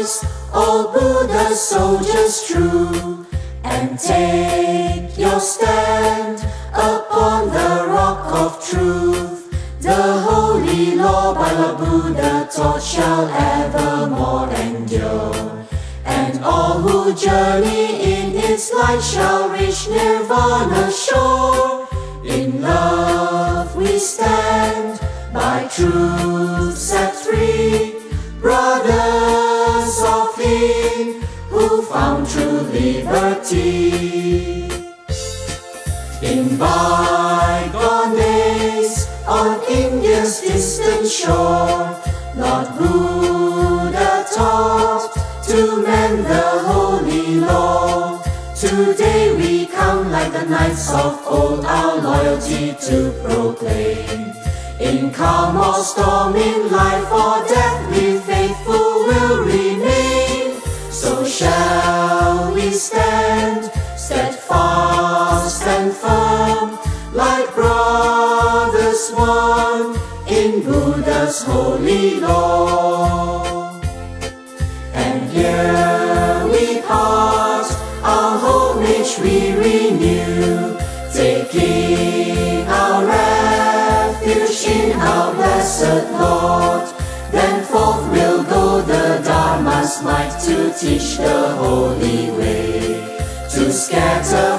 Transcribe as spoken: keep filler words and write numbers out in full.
rise, all Buddha's soldiers true, and take your stand upon the rock of truth. The holy law by the Buddha taught shall evermore endure, and all who journey in its light shall reach Nirvana's shore. In love we stand, by truth set free, brothers of Yin who found true liberty. In bygone days, on India's distant shore, Lord Buddha taught to mend the holy law. Today we come like the knights of old, our loyalty to proclaim. In calm or storm, in life or death, we faithful will remain. So shall we stand, steadfast and firm, like brothers one in Buddha's holy law. And here we part, our homage we renew, taking our refuge in our blessed Lord. Then forth will go the Dharma's might to teach the holy way, to scatter